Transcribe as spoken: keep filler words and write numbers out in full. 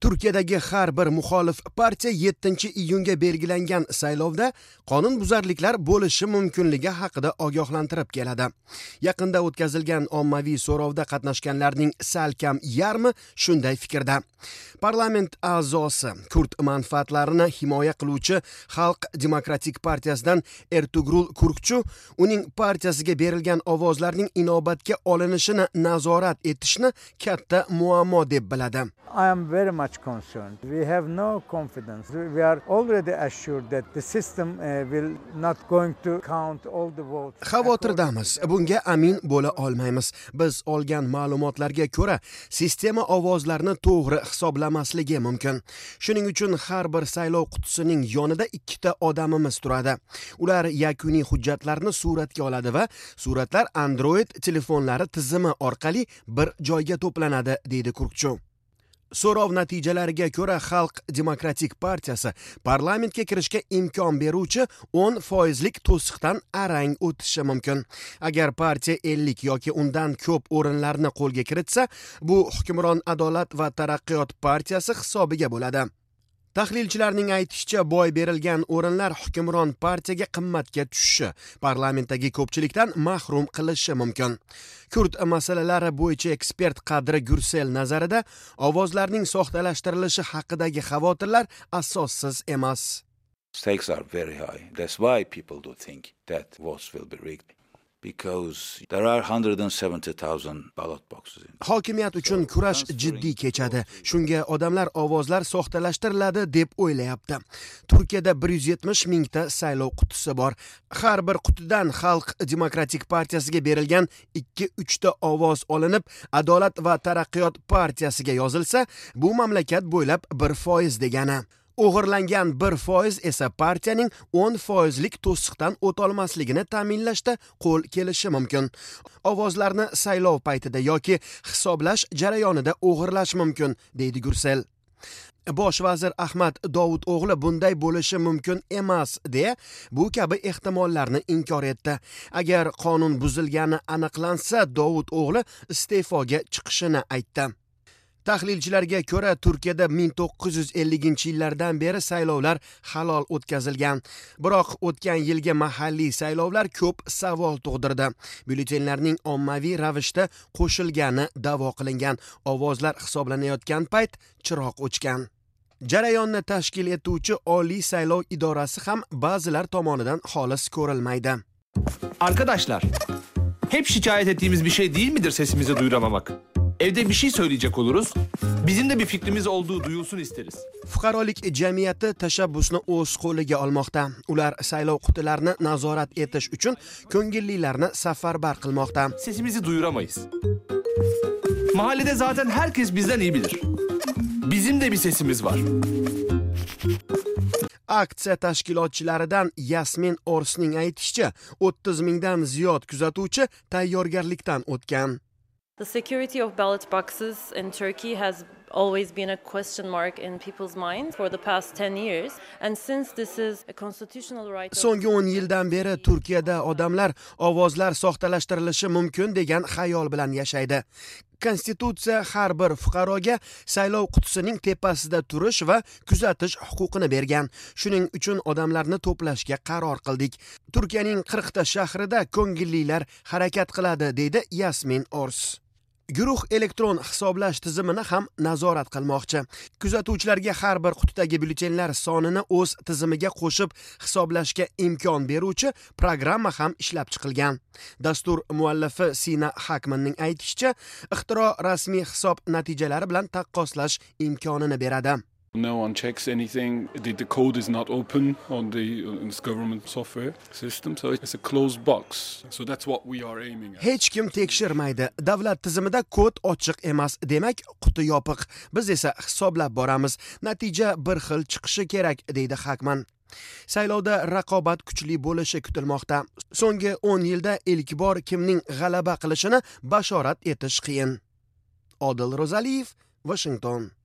Turkiyadagi har bir muxolif partiya yettinchi iyunga belgilangan saylovda qonunbuzarliklar bo'lishi mumkinligi haqida ogohlantirib keladi. Yaqinda o'tkazilgan ommaviy so'rovda qatnashganlarning salkam yarmi shunday fikrda. Parlament a'zosi kurd manfaatlarini himoya qiluvchi Xalq demokratik partiyasidan Ertugrul Kurkchu uning partiyasiga berilgan ovozlarning inobatga olinishini nazorat etishni katta muammo deb biladi. I am very much concerned. We have no confidence. We are already assured that the system uh, will not going to count all the votes. Xavotirdamiz. Bunga amin bo'la olmaymiz. Biz olgan ma'lumotlarga ko'ra, sistema ovozlarni to'g'ri hisoblamasligi mumkin. Shuning uchun har bir saylov qutisining yonida ikkita odamimiz turadi. Ular yakuniy hujjatlarni suratga oladi va suratlar Android telefonlari tizimi orqali bir joyga to'planadi, deydi Kurkchu. So'rov natijalariga ko'ra Xalq demokratik partiyasi parlamentga kirishga imkon beruvchi o'n foizlik to'siqdan arang o'tishi mumkin. Agar partiya ellik yoki undan ko'p o'rinlarni qo'lga kiritsa, bu hukmron Adolat va taraqqiyot partiyasi hisobiga bo'ladi. Tahlilchilarning aytishicha, boy berilgan o'rinlar hukmron partiyaga qimmatga tushishi, parlamentdagi ko'pchilikdan mahrum qilishi mumkin. Kurd masalalari bo'yicha ekspert Qadri Gursel nazarida ovozlarning soxtalashtirilishi haqidagi xavotirlar asossiz emas. Stakes are very high. That's why people do think that votes will be rigged. Because there are one hundred seventy thousand ballot boxes. Hokimiyat uchun kurash jiddiy kechadi. Shunga odamlar ovozlar soxtalashtiriladi deb o'ylayapti. Turkiyada bir yuz yetmish mingta saylov qutisi bor. Har bir qutidan Xalq demokratik partiyasiga berilgan ikki uch ta ovoz olinib, Adolat va taraqqiyot partiyasiga yozilsa, bu mamlakat bo'ylab bir foiz degani. O'g'irlangan bir foiz esa partiyaning o'n foizlik to'siqdan o'tolmasligini ta'minlashda qo'l kelishi mumkin. Ovozlarni saylov paytida yoki hisoblash jarayonida o'g'irlash mumkin, deydi Gursel. Bosh vazir Ahmad Dovud o'g'li bunday bo'lishi mumkin emas deya bu kabi ehtimollarni inkor etdi. Agar qonun buzilgani aniqlansa, Dovud o'g'li iste'foga chiqishini aytdi. Tahlilchilarga ko'ra, Turkiyada ming to'qqiz yuz ellinchi yillardan beri saylovlar halol o'tkazilgan. Biroq o'tgan yilgi mahalliy saylovlar ko'p savol tug'dirdi. Byulletenlarning ommaviy ravishda qo'shilgani da'vo qilingan. Ovozlar hisoblanayotgan payt chiroq o'chgan. Jarayonni tashkil etuvchi Oliy saylov idorasi ham ba'zilar tomonidan xolis ko'rilmaydi. Arkadaşlar, hep şikayet ettiğimiz bir şey değil midir sesimizi duyuramamak? Evde bir şey söyleyecek oluruz. Bizim de bir fikrimiz olduğu duyulsun isteriz. Fuqarolik jamiyati tashabbusni o'z qo'liga olmoqda. Ular saylov qutilarini nazorat etish uchun ko'ngillilarni safarbar qilmoqda. Sesimizi duyuramayız. Mahallede zaten herkes bizden iyi bilir. Bizim de bir sesimiz var. Aksiya tashkilotchilaridan Yasmin Orsning aytishicha, o'ttiz mingdan ziyod kuzatuvchi tayyorgarlikdan o'tgan. The security of ballot boxes in Turkey has always been a question mark in people's minds for the past ten years, and since this is a constitutional right. So'nggi o'n yildan beri Turkiyada odamlar ovozlar soxtalashtirilishi mumkin degan xayol bilan yashaydi. Konstitutsiya har bir fuqaroga saylov qutisining tepasida turish va kuzatish huquqini bergan. Shuning uchun odamlarni to'plashga qaror qildik. Turkiyaning qirq ta shahrida ko'ngillilar harakat qiladi, deydi Yasmin Ors. Guruh elektron hisoblash tizimini ham nazorat qilmoqchi. Kuzatuvchilarga har bir qutidagi byulletenlar sonini o'z tizimiga qo'shib hisoblashga imkon beruvchi programma ham ishlab chiqilgan. Dastur muallifi Sina Hakmanning aytishicha, ixtiro rasmiy hisob natijalari bilan taqqoslash imkonini beradi. No one checks anything. The, the code is not open on the on this government software system, so it's a closed box. So that's what we are aiming at. Hech kim tekshirmaydi. Davlat tizimida kod ochiq emas, demak quti yopiq. Biz esa hisoblab boramiz. Natija bir xil chiqishi kerak, deydi Hakman. Saylovda raqobat kuchli bo'lishi kutilmoqda. So'nggi o'n yilda ilk bor kimning g'alaba qilishini bashorat etish qiyin. Odil Ro'zaliyev, Washington.